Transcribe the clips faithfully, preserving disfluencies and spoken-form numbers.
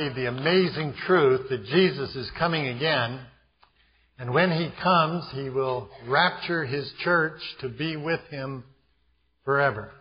The amazing truth that Jesus is coming again, and when He comes, He will rapture His church to be with Him forever.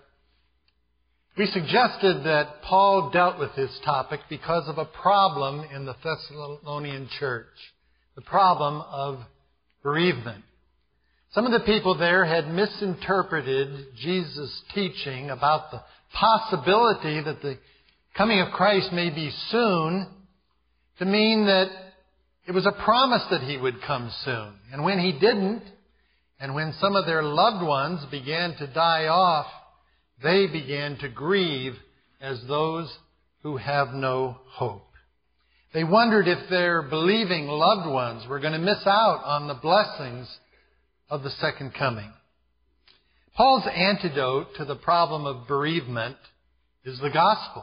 We suggested that Paul dealt with this topic because of a problem in the Thessalonian church, the problem of bereavement. Some of the people there had misinterpreted Jesus' teaching about the possibility that the coming of Christ may be soon to mean that it was a promise that He would come soon. And when He didn't, and when some of their loved ones began to die off, they began to grieve as those who have no hope. They wondered if their believing loved ones were going to miss out on the blessings of the second coming. Paul's antidote to the problem of bereavement is the gospel.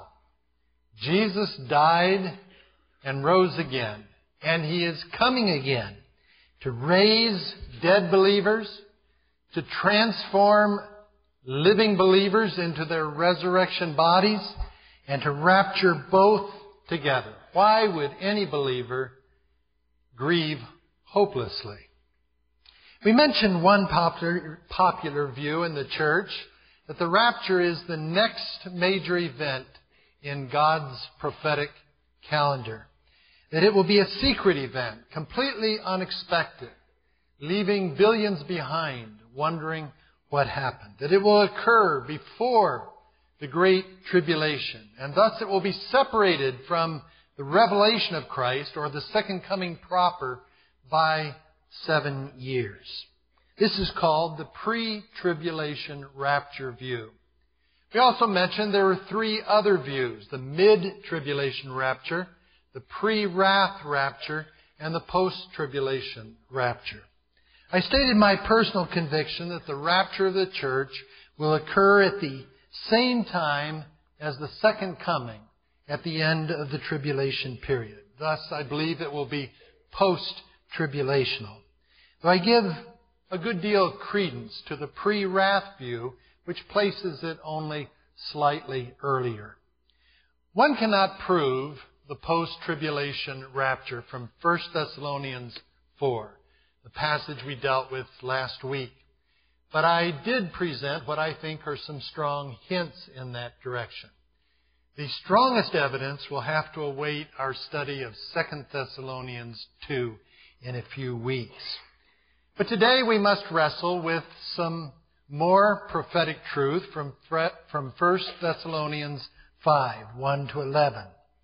Jesus died and rose again, and He is coming again to raise dead believers, to transform living believers into their resurrection bodies, and to rapture both together. Why would any believer grieve hopelessly? We mentioned one popular, popular view in the church, that the rapture is the next major event in God's prophetic calendar. That it will be a secret event, completely unexpected, leaving billions behind, wondering what happened. That it will occur before the Great Tribulation, and thus it will be separated from the revelation of Christ, or the second coming proper, by seven years. This is called the pre-tribulation rapture view. We also mentioned there were three other views: the mid-tribulation rapture, the pre-wrath rapture, and the post-tribulation rapture. I stated my personal conviction that the rapture of the church will occur at the same time as the second coming at the end of the tribulation period. Thus, I believe it will be post-tribulational. Though I give a good deal of credence to the pre-wrath view, which places it only slightly earlier. One cannot prove the post-tribulation rapture from First Thessalonians four, the passage we dealt with last week. But I did present what I think are some strong hints in that direction. The strongest evidence will have to await our study of Second Thessalonians two in a few weeks. But today we must wrestle with some more prophetic truth from from First Thessalonians five, one to eleven.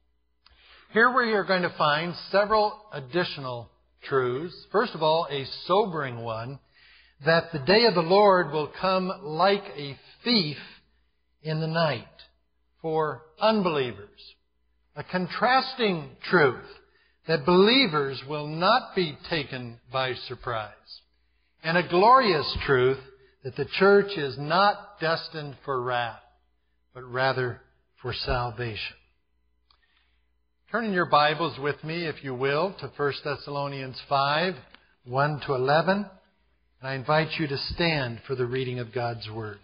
Here we are going to find several additional truths. First of all, a sobering one, that the day of the Lord will come like a thief in the night for unbelievers. A contrasting truth, that believers will not be taken by surprise. And a glorious truth, that the church is not destined for wrath, but rather for salvation. Turn in your Bibles with me, if you will, to First Thessalonians five, one to eleven. And I invite you to stand for the reading of God's Word.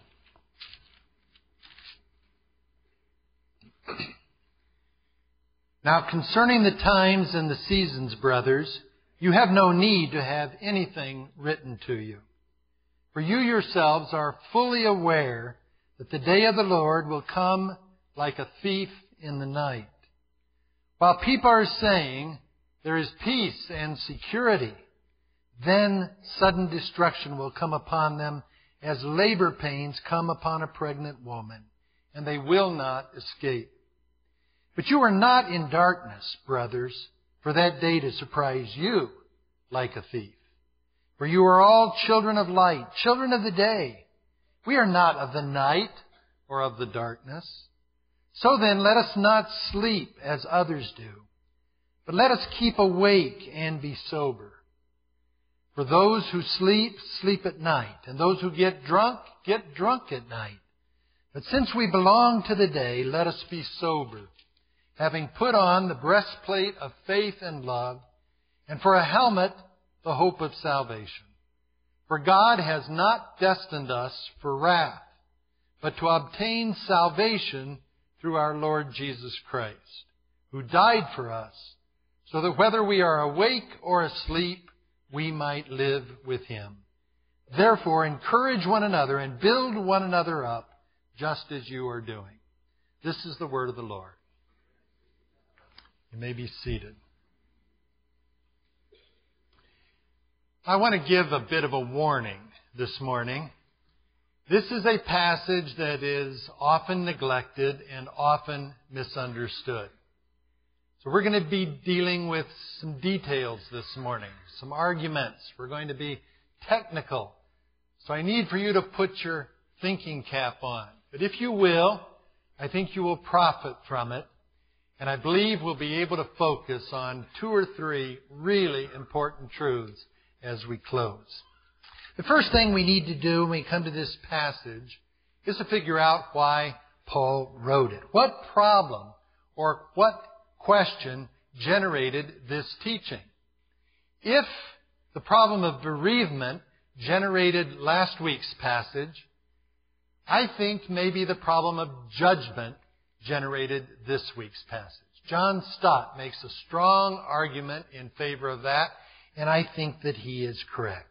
Now concerning the times and the seasons, brothers, you have no need to have anything written to you. For you yourselves are fully aware that the day of the Lord will come like a thief in the night. While people are saying there is peace and security, then sudden destruction will come upon them as labor pains come upon a pregnant woman, and they will not escape. But you are not in darkness, brothers, for that day to surprise you like a thief. For you are all children of light, children of the day. We are not of the night or of the darkness. So then, let us not sleep as others do, but let us keep awake and be sober. For those who sleep, sleep at night, and those who get drunk, get drunk at night. But since we belong to the day, let us be sober, having put on the breastplate of faith and love, and for a helmet, the hope of salvation. For God has not destined us for wrath, but to obtain salvation through our Lord Jesus Christ, who died for us, so that whether we are awake or asleep, we might live with Him. Therefore, encourage one another and build one another up, just as you are doing. This is the word of the Lord. You may be seated. I want to give a bit of a warning this morning. This is a passage that is often neglected and often misunderstood. So we're going to be dealing with some details this morning, some arguments. We're going to be technical. So I need for you to put your thinking cap on. But if you will, I think you will profit from it. And I believe we'll be able to focus on two or three really important truths as we close. The first thing we need to do when we come to this passage is to figure out why Paul wrote it. What problem or what question generated this teaching? If the problem of bereavement generated last week's passage, I think maybe the problem of judgment generated this week's passage. John Stott makes a strong argument in favor of that, and I think that he is correct.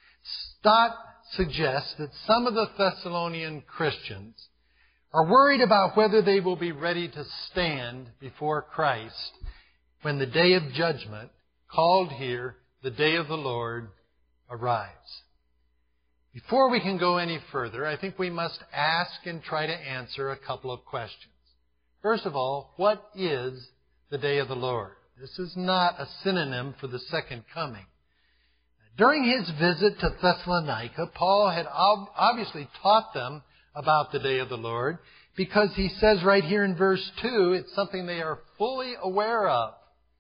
Stott suggests that some of the Thessalonian Christians are worried about whether they will be ready to stand before Christ when the day of judgment, called here the day of the Lord, arrives. Before we can go any further, I think we must ask and try to answer a couple of questions. First of all, what is the day of the Lord? This is not a synonym for the second coming. During his visit to Thessalonica, Paul had ob- obviously taught them about the day of the Lord, because he says right here in verse two, it's something they are fully aware of.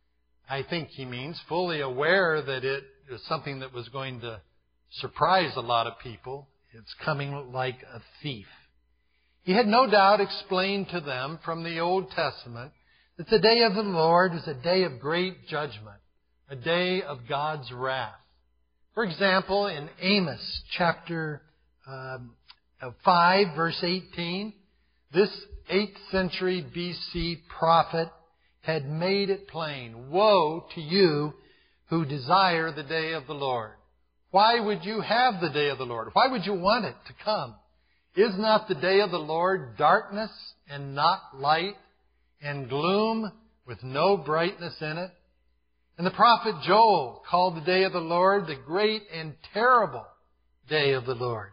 I think he means fully aware that it is something that was going to surprise a lot of people. It's coming like a thief. He had no doubt explained to them from the Old Testament that the day of the Lord was a day of great judgment, a day of God's wrath. For example, in Amos chapter um, five, verse eighteen, this eighth century B C prophet had made it plain, "Woe to you who desire the day of the Lord." Why would you have the day of the Lord? Why would you want it to come? Is not the day of the Lord darkness and not light, and gloom with no brightness in it? And the prophet Joel called the day of the Lord the great and terrible day of the Lord.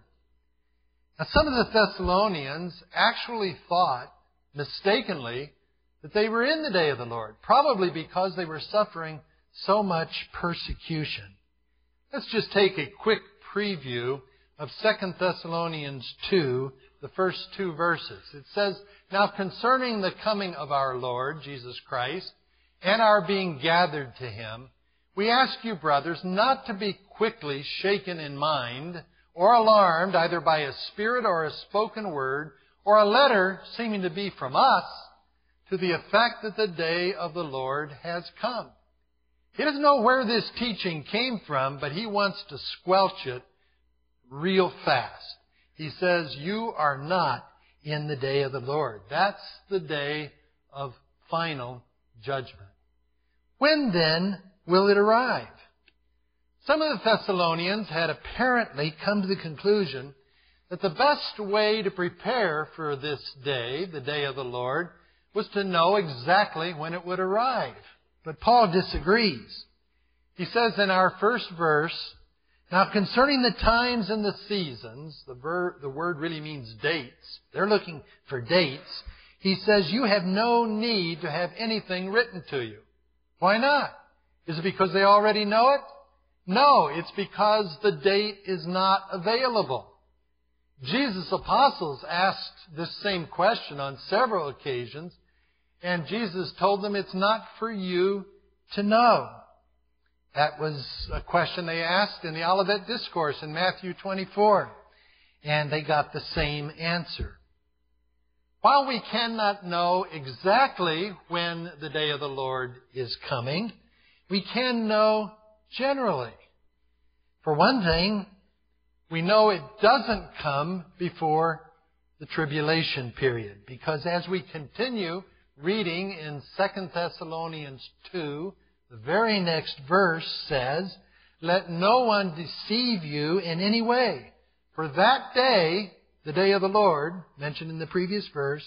Now, some of the Thessalonians actually thought, mistakenly, that they were in the day of the Lord, probably because they were suffering so much persecution. Let's just take a quick preview of Second Thessalonians two, the first two verses. It says, "Now concerning the coming of our Lord, Jesus Christ, and our being gathered to Him, we ask you, brothers, not to be quickly shaken in mind or alarmed either by a spirit or a spoken word or a letter seeming to be from us to the effect that the day of the Lord has come." He doesn't know where this teaching came from, but he wants to squelch it real fast. He says, you are not in the day of the Lord. That's the day of final judgment. When then will it arrive? Some of the Thessalonians had apparently come to the conclusion that the best way to prepare for this day, the day of the Lord, was to know exactly when it would arrive. But Paul disagrees. He says in our first verse, "Now concerning the times and the seasons," the, ver- the word really means dates. They're looking for dates. He says, "You have no need to have anything written to you." Why not? Is it because they already know it? No, it's because the date is not available. Jesus' apostles asked this same question on several occasions, and Jesus told them it's not for you to know. That was a question they asked in the Olivet Discourse in Matthew twenty-four, and they got the same answer. While we cannot know exactly when the day of the Lord is coming, we can know generally. For one thing, we know it doesn't come before the tribulation period, because as we continue reading in Second Thessalonians two, the very next verse says, "Let no one deceive you in any way. For that day, the day of the Lord," mentioned in the previous verse,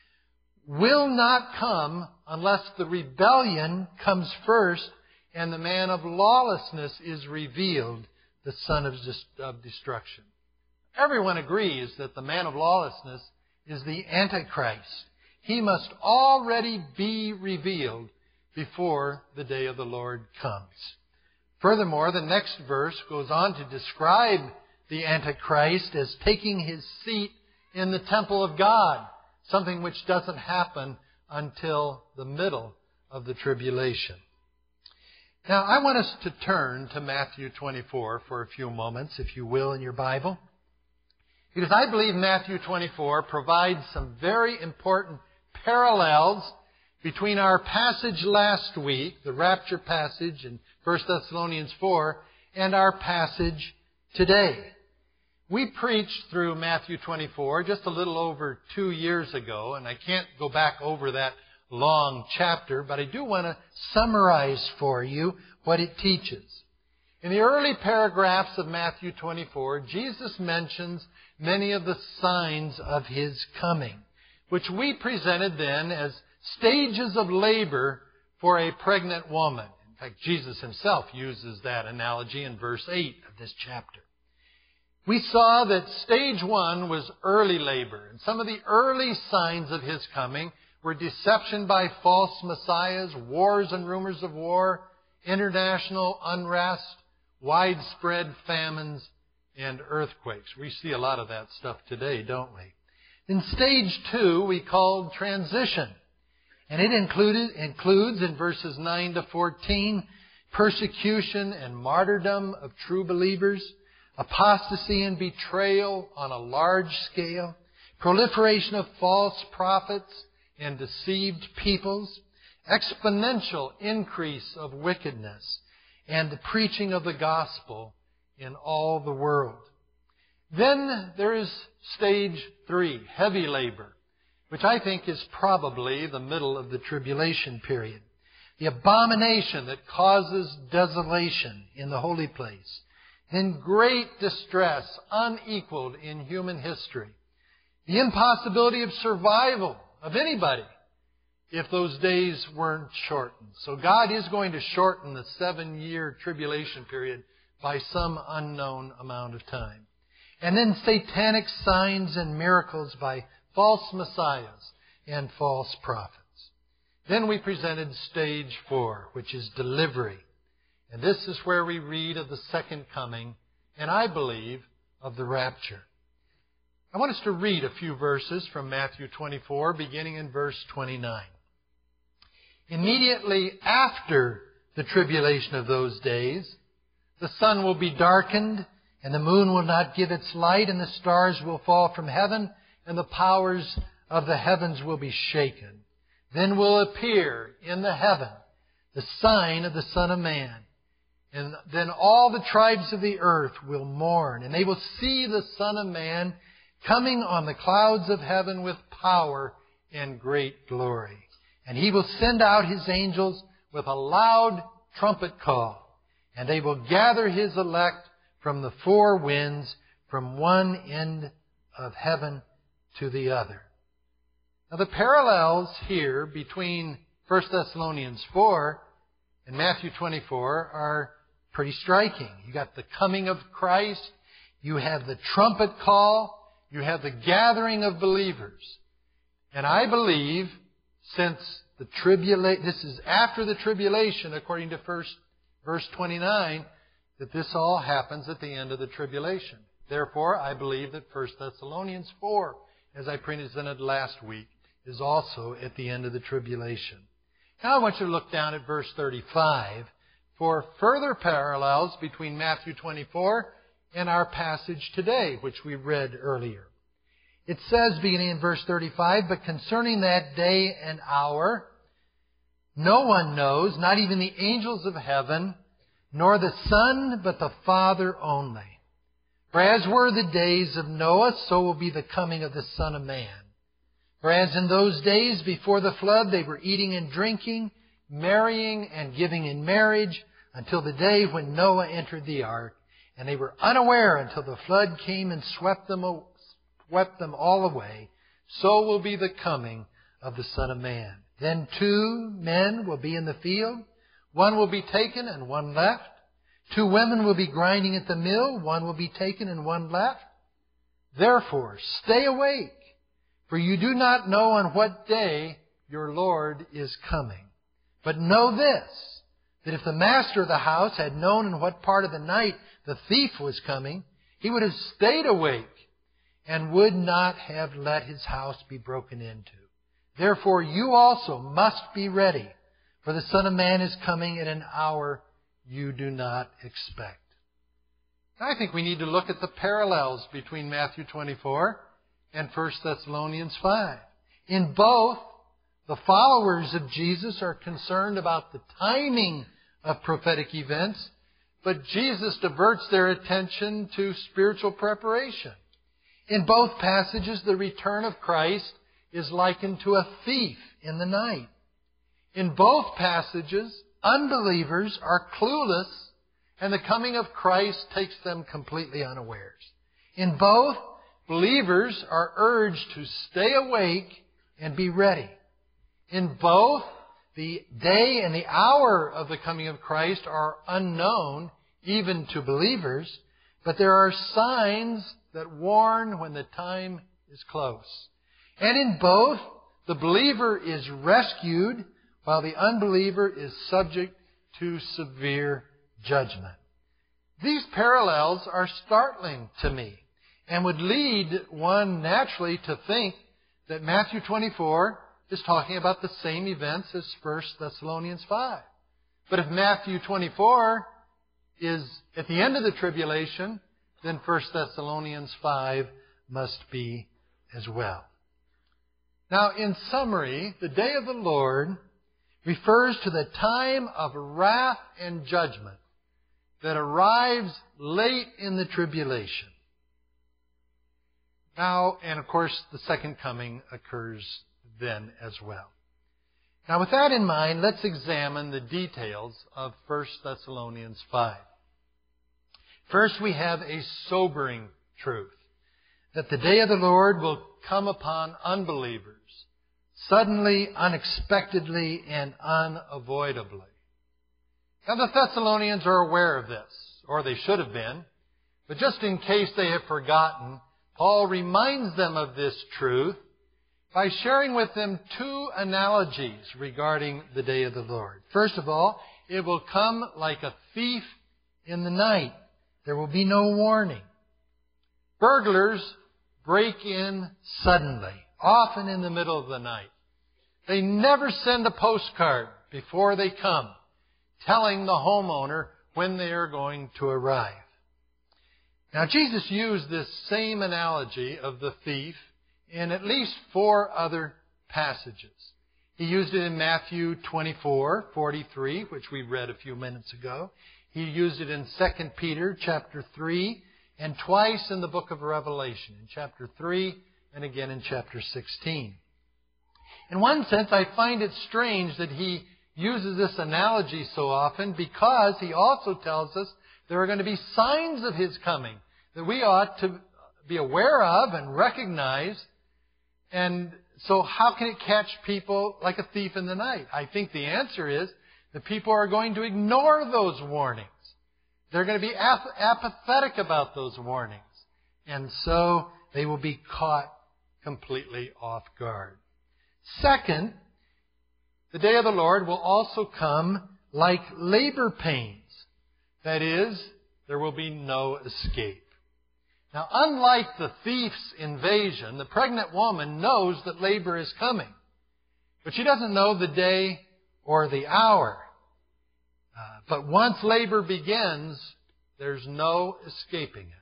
"will not come unless the rebellion comes first and the man of lawlessness is revealed, the son of destruction." Everyone agrees that the man of lawlessness is the Antichrist. He must already be revealed before the day of the Lord comes. Furthermore, the next verse goes on to describe the Antichrist as taking his seat in the temple of God, something which doesn't happen until the middle of the tribulation. Now, I want us to turn to Matthew twenty-four for a few moments, if you will, in your Bible. Because I believe Matthew twenty-four provides some very important parallels between our passage last week, the rapture passage in First Thessalonians four, and our passage today. We preached through Matthew twenty-four just a little over two years ago, and I can't go back over that long chapter, but I do want to summarize for you what it teaches. In the early paragraphs of Matthew twenty-four, Jesus mentions many of the signs of His coming, which we presented then as stages of labor for a pregnant woman. In fact, Jesus Himself uses that analogy in verse eight of this chapter. We saw that stage one was early labor, and some of the early signs of His coming were deception by false messiahs, wars and rumors of war, international unrest, widespread famines, and earthquakes. We see a lot of that stuff today, don't we? In stage two, we called transition. And it included, includes in verses nine to fourteen, persecution and martyrdom of true believers, apostasy and betrayal on a large scale, proliferation of false prophets and deceived peoples, exponential increase of wickedness, and the preaching of the gospel in all the world. Then there is stage three, heavy labor, which I think is probably the middle of the tribulation period. The abomination that causes desolation in the holy place. Then great distress unequaled in human history. The impossibility of survival of anybody if those days weren't shortened. So God is going to shorten the seven-year tribulation period by some unknown amount of time. And then satanic signs and miracles by false messiahs and false prophets. Then we presented stage four, which is delivery. And this is where we read of the second coming, and I believe of the rapture. I want us to read a few verses from Matthew twenty-four, beginning in verse twenty-nine. Immediately after the tribulation of those days, the sun will be darkened, and the moon will not give its light, and the stars will fall from heaven, and the powers of the heavens will be shaken. Then will appear in the heaven the sign of the Son of Man. And then all the tribes of the earth will mourn, and they will see the Son of Man coming on the clouds of heaven with power and great glory. And He will send out His angels with a loud trumpet call, and they will gather His elect from the four winds, from one end of heaven to the other. Now the parallels here between First Thessalonians four and Matthew twenty-four are pretty striking. You got the coming of Christ, you have the trumpet call, you have the gathering of believers. And I believe, since the tribulation, this is after the tribulation, according to first verse twenty-nine, that this all happens at the end of the tribulation. Therefore, I believe that First Thessalonians four, as I presented last week, is also at the end of the tribulation. Now I want you to look down at verse thirty-five for further parallels between Matthew twenty-four and our passage today, which we read earlier. It says, beginning in verse thirty-five, "But concerning that day and hour, no one knows, not even the angels of heaven, nor the Son, but the Father only. For as were the days of Noah, so will be the coming of the Son of Man. For as in those days before the flood they were eating and drinking, marrying and giving in marriage, until the day when Noah entered the ark, and they were unaware until the flood came and swept them, swept them all away, so will be the coming of the Son of Man. Then two men will be in the field, one will be taken and one left. Two women will be grinding at the mill, one will be taken and one left. Therefore, stay awake, for you do not know on what day your Lord is coming. But know this, that if the master of the house had known in what part of the night the thief was coming, he would have stayed awake and would not have let his house be broken into. Therefore, you also must be ready, for the Son of Man is coming at an hour you do not expect. I think we need to look at the parallels between Matthew twenty-four and First Thessalonians five. In both, the followers of Jesus are concerned about the timing of prophetic events, but Jesus diverts their attention to spiritual preparation. In both passages, the return of Christ is likened to a thief in the night. In both passages, unbelievers are clueless, and the coming of Christ takes them completely unawares. In both, believers are urged to stay awake and be ready. In both, the day and the hour of the coming of Christ are unknown, even to believers, but there are signs that warn when the time is close. And in both, the believer is rescued, while the unbeliever is subject to severe judgment. These parallels are startling to me and would lead one naturally to think that Matthew twenty-four is talking about the same events as First Thessalonians five. But if Matthew twenty-four is at the end of the tribulation, then First Thessalonians five must be as well. Now, in summary, the day of the Lord refers to the time of wrath and judgment that arrives late in the tribulation. Now, and of course, the second coming occurs then as well. Now, with that in mind, let's examine the details of First Thessalonians five. First, we have a sobering truth, that the day of the Lord will come upon unbelievers, suddenly, unexpectedly, and unavoidably. Now, the Thessalonians are aware of this, or they should have been, but just in case they have forgotten, Paul reminds them of this truth by sharing with them two analogies regarding the day of the Lord. First of all, it will come like a thief in the night. There will be no warning. Burglars break in suddenly, often in the middle of the night. They never send a postcard before they come, telling the homeowner when they are going to arrive. Now, Jesus used this same analogy of the thief in at least four other passages. He used it in Matthew twenty-four forty-three, which we read a few minutes ago. He used it in Second Peter chapter three, and twice in the book of Revelation, in chapter three and again in chapter sixteen. In one sense, I find it strange that he uses this analogy so often, because he also tells us there are going to be signs of His coming that we ought to be aware of and recognize. And so how can it catch people like a thief in the night? I think the answer is that people are going to ignore those warnings. They're going to be ap- apathetic about those warnings. And so they will be caught completely off guard. Second, the day of the Lord will also come like labor pains. That is, there will be no escape. Now, unlike the thief's invasion, the pregnant woman knows that labor is coming. But she doesn't know the day or the hour. Uh, but once labor begins, there's no escaping it.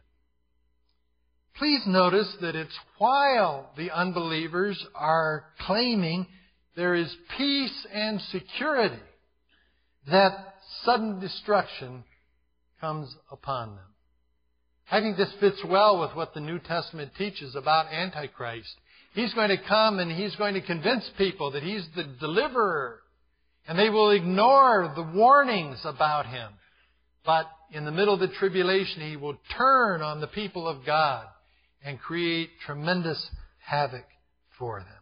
Please notice that it's while the unbelievers are claiming there is peace and security that sudden destruction comes upon them. I think this fits well with what the New Testament teaches about Antichrist. He's going to come and He's going to convince people that He's the deliverer. And they will ignore the warnings about Him. But in the middle of the tribulation, He will turn on the people of God and create tremendous havoc for them.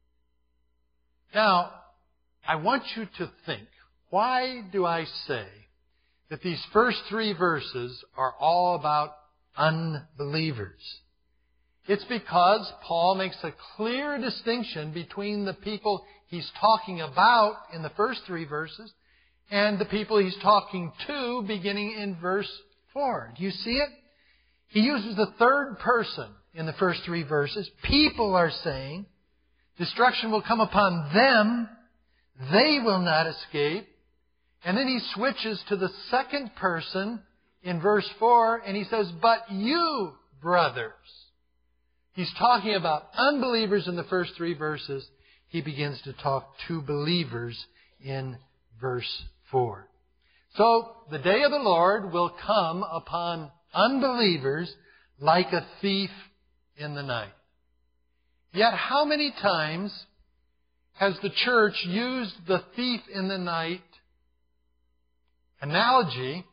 Now, I want you to think, why do I say that these first three verses are all about unbelievers? It's because Paul makes a clear distinction between the people he's talking about in the first three verses and the people he's talking to beginning in verse four. Do you see it? He uses the third person in the first three verses. People are saying destruction will come upon them. They will not escape. And then he switches to the second person in verse four and he says, but you, brothers. He's talking about unbelievers in the first three verses. He begins to talk to believers in verse four. So, the day of the Lord will come upon unbelievers like a thief in the night. Yet, how many times has the church used the thief in the night analogy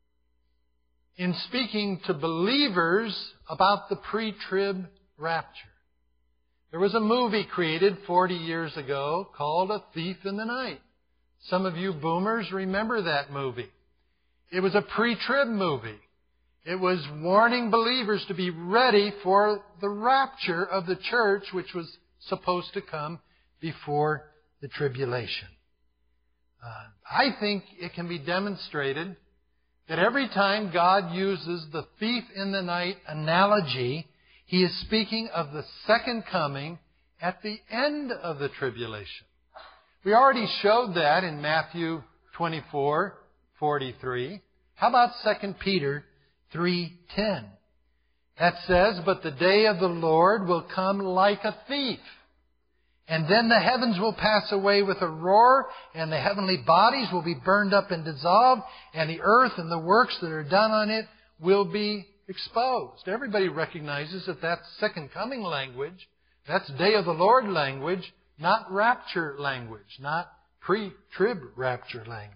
in speaking to believers about the pre-trib rapture? There was a movie created forty years ago called A Thief in the Night. Some of you boomers remember that movie. It was a pre-trib movie. It was warning believers to be ready for the rapture of the church, which was supposed to come before the tribulation. Uh, I think it can be demonstrated that every time God uses the thief in the night analogy, He is speaking of the second coming at the end of the tribulation. We already showed that in Matthew twenty-four forty-three. How about Second Peter three ten? That says, but the day of the Lord will come like a thief. And then the heavens will pass away with a roar, and the heavenly bodies will be burned up and dissolved, and the earth and the works that are done on it will be exposed. Everybody recognizes that that's second coming language. That's day of the Lord language, not rapture language, not pre-trib rapture language.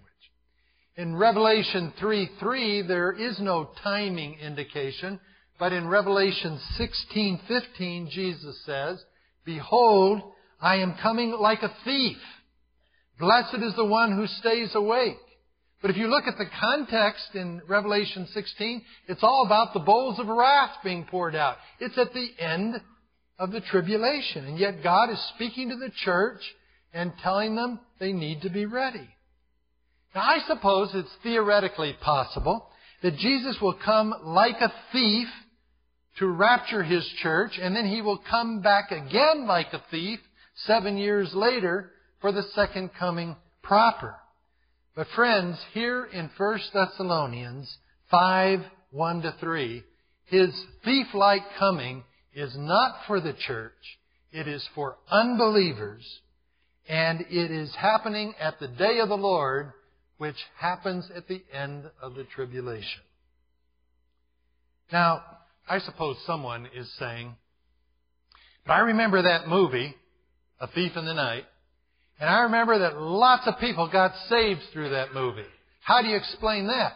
In Revelation three three, there is no timing indication, but in Revelation sixteen fifteen, Jesus says, behold, I am coming like a thief. Blessed is the one who stays awake. But if you look at the context in Revelation sixteen, it's all about the bowls of wrath being poured out. It's at the end of the tribulation. And yet God is speaking to the church and telling them they need to be ready. Now I suppose it's theoretically possible that Jesus will come like a thief to rapture His church, and then He will come back again like a thief seven years later for the second coming proper. But friends, here in First Thessalonians five, one to three, His thief-like coming is not for the church. It is for unbelievers. And it is happening at the day of the Lord, which happens at the end of the tribulation. Now, I suppose someone is saying, but I remember that movie, A Thief in the Night, and I remember that lots of people got saved through that movie. How do you explain that?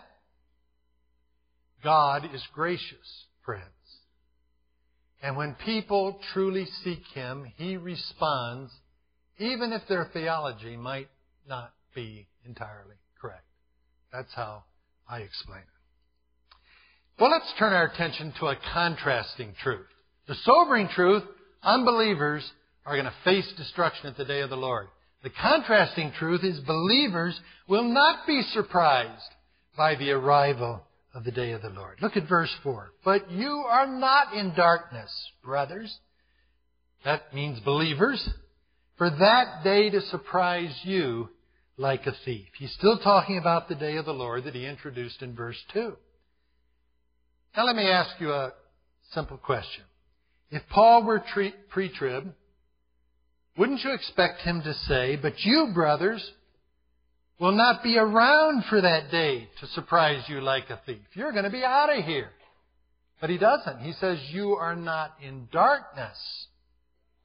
God is gracious, friends. And when people truly seek Him, He responds, even if their theology might not be entirely correct. That's how I explain it. Well, let's turn our attention to a contrasting truth. The sobering truth, unbelievers are going to face destruction at the day of the Lord. The contrasting truth is believers will not be surprised by the arrival of the day of the Lord. Look at verse four. But you are not in darkness, brothers. That means believers. For that day to surprise you like a thief. He's still talking about the day of the Lord that he introduced in verse two. Now let me ask you a simple question. If Paul were pre-trib, wouldn't you expect him to say, but you, brothers, will not be around for that day to surprise you like a thief. You're going to be out of here. But he doesn't. He says, you are not in darkness.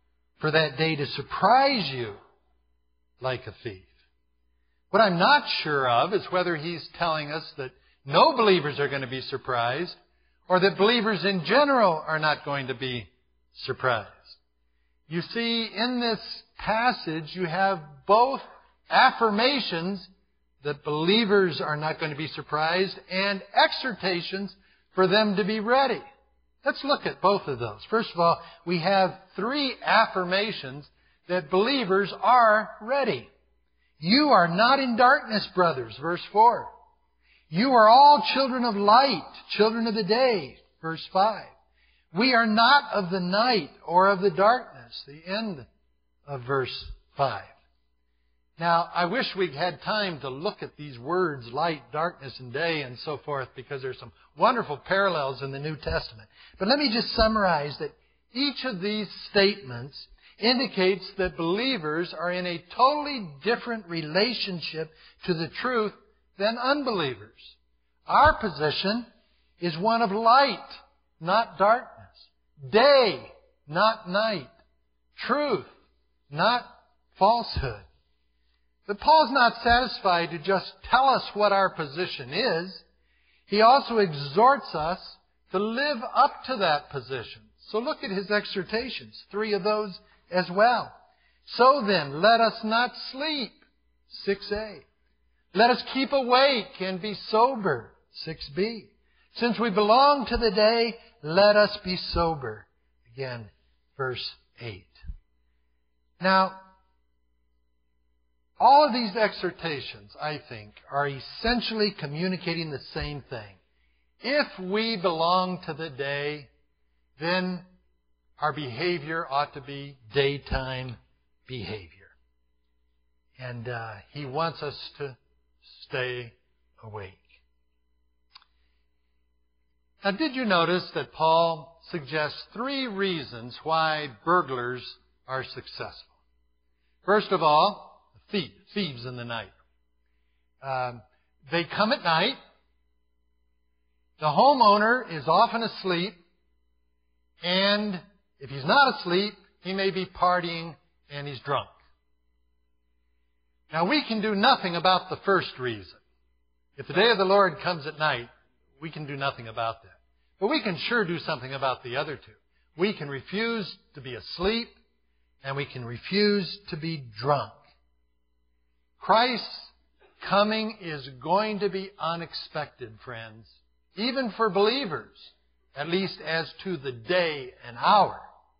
for that day to surprise you like a thief. What I'm not sure of is whether He's telling us that no believers are going to be surprised, or that believers in general are not going to be surprised. You see, in this passage, you have both affirmations that believers are not going to be surprised and exhortations for them to be ready. Let's look at both of those. First of all, we have three affirmations that believers are ready. You are not in darkness, brothers, verse four. You are all children of light, children of the day, verse five. We are not of the night or of the darkness, the end of verse five. Now, I wish we'd had time to look at these words, light, darkness, and day, and so forth, because there's some wonderful parallels in the New Testament. But let me just summarize that each of these statements indicates that believers are in a totally different relationship to the truth than unbelievers. Our position is one of light, not darkness. Day, not night. Truth, not falsehood. But Paul's not satisfied to just tell us what our position is. He also exhorts us to live up to that position. So look at his exhortations, three of those as well. So then, let us not sleep, six A. Let us keep awake and be sober, six B. Since we belong to the day, let us be sober. Again, verse eight. Now, all of these exhortations, I think, are essentially communicating the same thing. If we belong to the day, then our behavior ought to be daytime behavior. And uh, He wants us to stay awake. Now, did you notice that Paul suggests three reasons why burglars are successful? First of all, thief, thieves in the night. Um, they come at night. The homeowner is often asleep. And if he's not asleep, he may be partying and he's drunk. Now, we can do nothing about the first reason. If the day of the Lord comes at night, we can do nothing about that. But we can sure do something about the other two. We can refuse to be asleep, and we can refuse to be drunk. Christ's coming is going to be unexpected, friends, even for believers, at least as to the day and hour.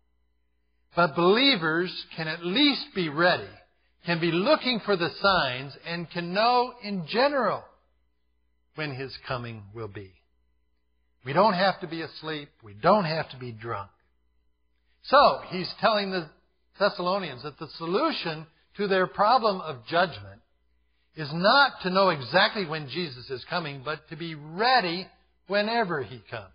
But believers can at least be ready, can be looking for the signs, and can know in general when His coming will be. We don't have to be asleep. We don't have to be drunk. So, he's telling the Thessalonians that the solution to their problem of judgment is not to know exactly when Jesus is coming, but to be ready whenever He comes.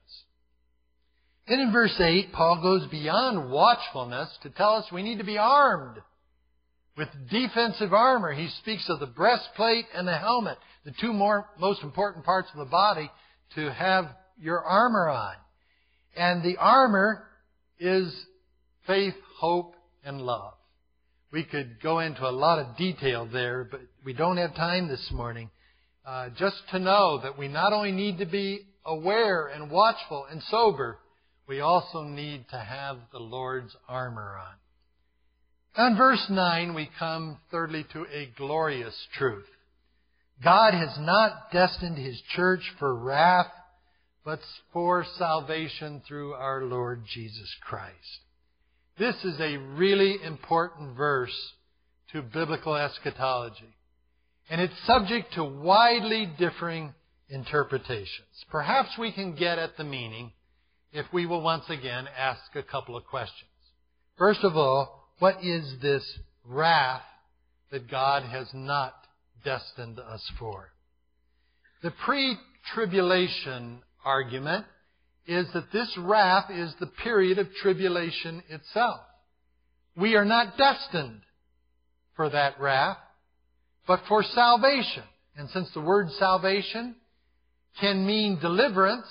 Then in verse eight, Paul goes beyond watchfulness to tell us we need to be armed with defensive armor. He speaks of the breastplate and the helmet, the two more, most important parts of the body to have your armor on. And the armor is faith, hope, and love. We could go into a lot of detail there, but we don't have time this morning. Uh, just to know that we not only need to be aware and watchful and sober, we also need to have the Lord's armor on. On verse nine, we come thirdly to a glorious truth. God has not destined His church for wrath, but for salvation through our Lord Jesus Christ. This is a really important verse to biblical eschatology. And it's subject to widely differing interpretations. Perhaps we can get at the meaning if we will once again ask a couple of questions. First of all, what is this wrath that God has not destined us for? The pre-tribulation argument is that this wrath is the period of tribulation itself. We are not destined for that wrath, but for salvation. And since the word salvation can mean deliverance,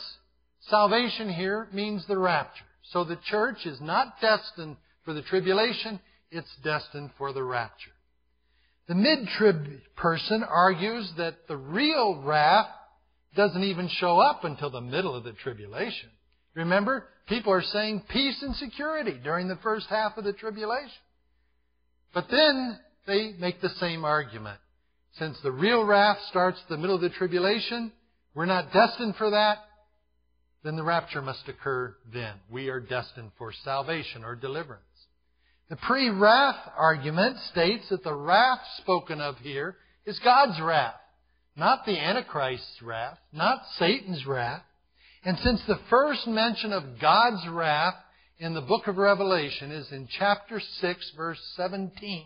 salvation here means the rapture. So the church is not destined for the tribulation. it's destined for the rapture. The mid-trib person argues that the real wrath doesn't even show up until the middle of the tribulation. Remember, people are saying peace and security during the first half of the tribulation. But then they make the same argument. Since the real wrath starts the middle of the tribulation, we're not destined for that, then the rapture must occur then. We are destined for salvation or deliverance. The pre-wrath argument states that the wrath spoken of here is God's wrath, not the Antichrist's wrath, not Satan's wrath. And since the first mention of God's wrath in the book of Revelation is in chapter six, verse seventeen,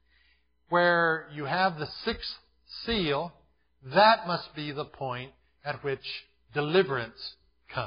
where you have the sixth seal, that must be the point at which deliverance comes.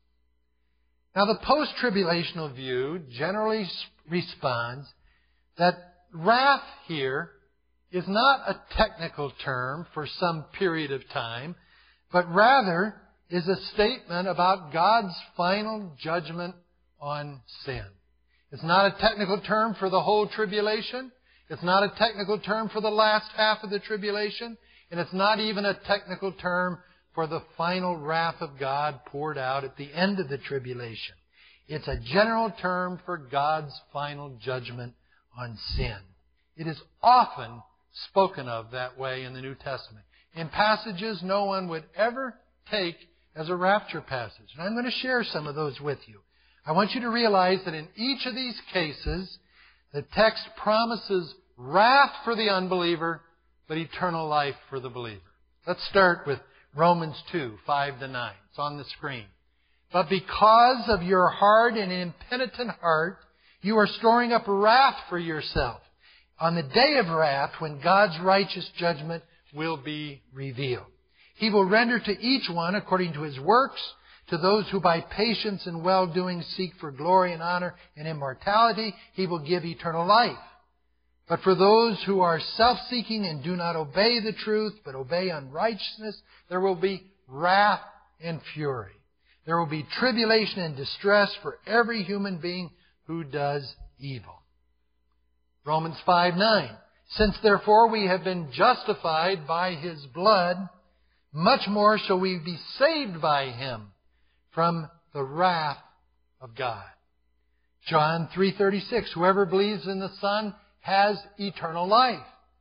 Now, the post-tribulational view generally responds that wrath here is not a technical term for some period of time, but rather is a statement about God's final judgment on sin. It's not a technical term for the whole tribulation. It's not a technical term for the last half of the tribulation. And it's not even a technical term for the final wrath of God poured out at the end of the tribulation. It's a general term for God's final judgment on sin. It is often spoken of that way in the New Testament, in passages no one would ever take as a rapture passage. And I'm going to share some of those with you. I want you to realize that in each of these cases, the text promises wrath for the unbeliever, but eternal life for the believer. Let's start with Romans two, five to nine. It's on the screen. But because of your hard and impenitent heart, you are storing up wrath for yourself on the day of wrath when God's righteous judgment will be revealed. He will render to each one according to his works. To those who by patience and well-doing seek for glory and honor and immortality, He will give eternal life. But for those who are self-seeking and do not obey the truth, but obey unrighteousness, there will be wrath and fury. There will be tribulation and distress for every human being who does evil. Romans five nine. Since therefore we have been justified by His blood, much more shall we be saved by Him from the wrath of God. John three thirty-six. Whoever believes in the Son has eternal life.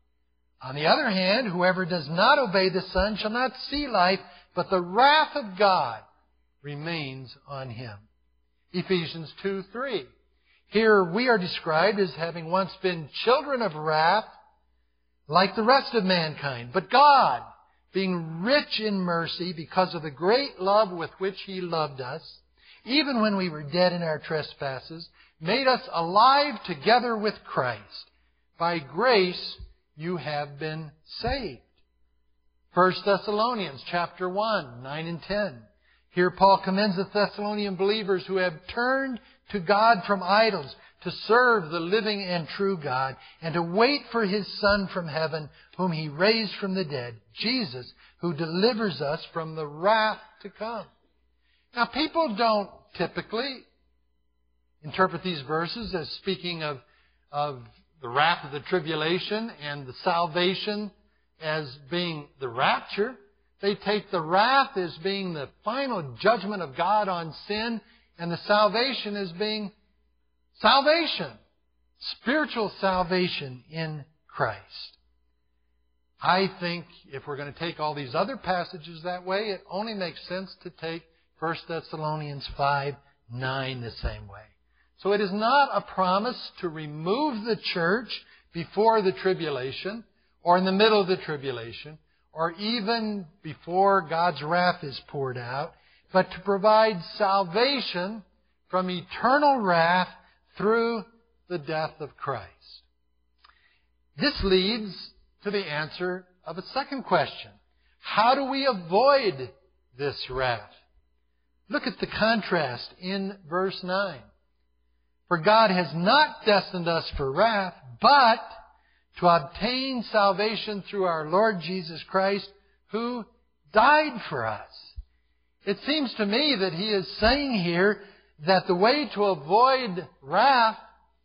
On the other hand, whoever does not obey the Son shall not see life, but the wrath of God remains on him. Ephesians two three. Here we are described as having once been children of wrath, like the rest of mankind. But God, being rich in mercy because of the great love with which He loved us, even when we were dead in our trespasses, made us alive together with Christ. By grace you have been saved. First Thessalonians chapter one, nine and ten. Here Paul commends the Thessalonian believers who have turned to God from idols to serve the living and true God and to wait for His Son from heaven, whom He raised from the dead, Jesus, who delivers us from the wrath to come. Now, people don't typically interpret these verses as speaking of, of the wrath of the tribulation and the salvation as being the rapture. They take the wrath as being the final judgment of God on sin, and the salvation as being salvation, spiritual salvation in Christ. I think if we're going to take all these other passages that way, it only makes sense to take First Thessalonians five nine the same way. So it is not a promise to remove the church before the tribulation, or in the middle of the tribulation, or even before God's wrath is poured out, but to provide salvation from eternal wrath through the death of Christ. This leads to the answer of a second question. How do we avoid this wrath? Look at the contrast in verse nine. For God has not destined us for wrath, but to obtain salvation through our Lord Jesus Christ, who died for us. It seems to me that he is saying here that the way to avoid wrath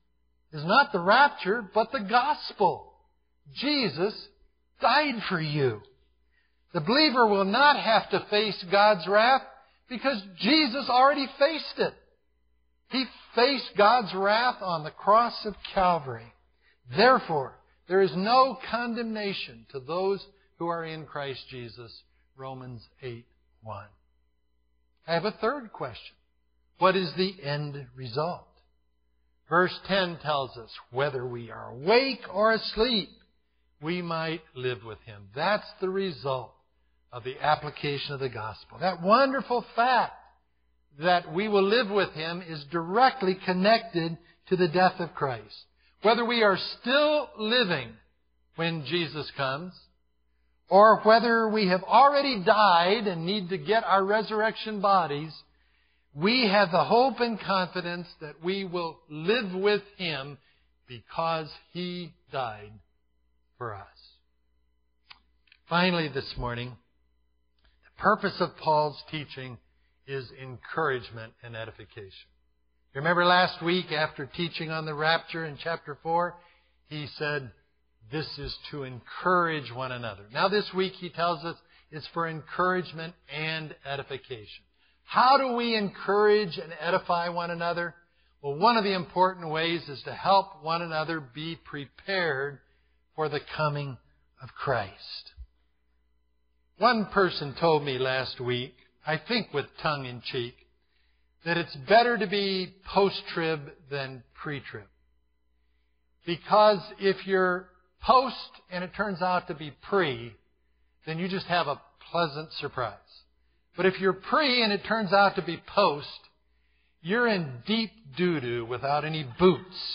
is not the rapture, but the gospel. Jesus died for you. The believer will not have to face God's wrath because Jesus already faced it. He faced God's wrath on the cross of Calvary. Therefore, there is no condemnation to those who are in Christ Jesus. Romans eight one. I have a third question. What is the end result? Verse ten tells us, whether we are awake or asleep, we might live with Him. That's the result of the application of the gospel. That wonderful fact that we will live with Him is directly connected to the death of Christ. Whether we are still living when Jesus comes, or whether we have already died and need to get our resurrection bodies, we have the hope and confidence that we will live with Him because He died for us. Finally, this morning, the purpose of Paul's teaching is encouragement and edification. You remember last week after teaching on the rapture in chapter four, he said, this is to encourage one another. Now this week he tells us it's for encouragement and edification. How do we encourage and edify one another? Well, one of the important ways is to help one another be prepared for the coming of Christ. One person told me last week, I think with tongue in cheek, that it's better to be post-trib than pre-trib. Because if you're post and it turns out to be pre, then you just have a pleasant surprise. But if you're pre and it turns out to be post, you're in deep doo-doo without any boots.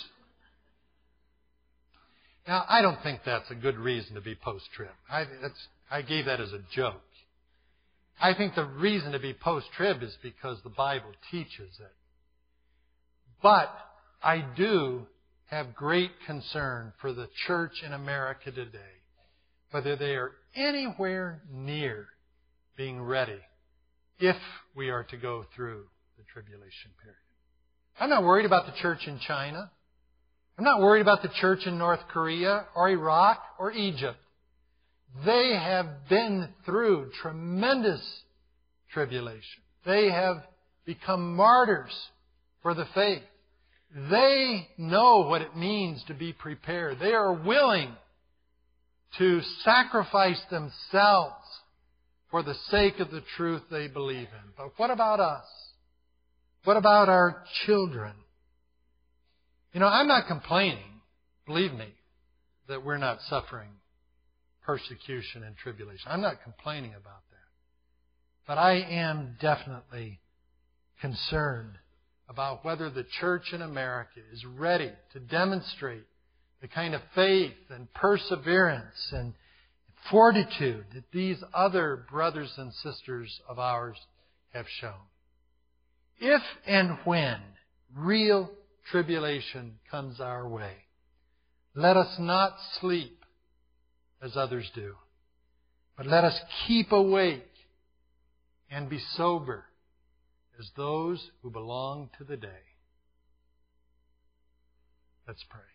Now, I don't think that's a good reason to be post-trib. I, that's, I gave that as a joke. I think the reason to be post-trib is because the Bible teaches it. But I do have great concern for the church in America today, whether they are anywhere near being ready if we are to go through the tribulation period. I'm not worried about the church in China. I'm not worried about the church in North Korea or Iraq or Egypt. They have been through tremendous tribulation. They have become martyrs for the faith. They know what it means to be prepared. They are willing to sacrifice themselves for the sake of the truth they believe in. But what about us? What about our children? You know, I'm not complaining, believe me, that we're not suffering persecution and tribulation. I'm not complaining about that. But I am definitely concerned about whether the church in America is ready to demonstrate the kind of faith and perseverance and fortitude that these other brothers and sisters of ours have shown. If and when real tribulation comes our way, let us not sleep as others do, but let us keep awake and be sober as those who belong to the day. Let's pray.